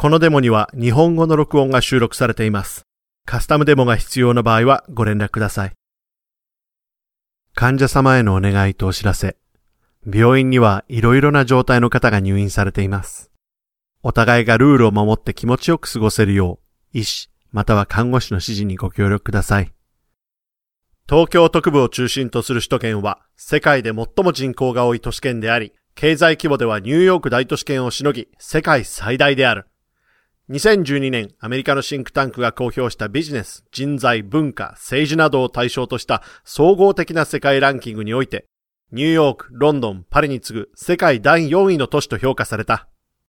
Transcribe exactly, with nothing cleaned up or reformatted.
このデモには日本語の録音が収録されています。カスタムデモが必要な場合はご連絡ください。患者様へのお願いとお知らせ。病院にはいろいろな状態の方が入院されています。お互いがルールを守って気持ちよく過ごせるよう、医師または看護師の指示にご協力ください。東京特部を中心とする首都圏は世界で最も人口が多い都市圏であり、経済規模ではニューヨーク大都市圏をしのぎ、世界最大である。にせんじゅうにねん、アメリカのシンクタンクが公表したビジネス、人材、文化、政治などを対象とした総合的な世界ランキングにおいて、ニューヨーク、ロンドン、パリに次ぐ世界だいよんいの都市と評価された。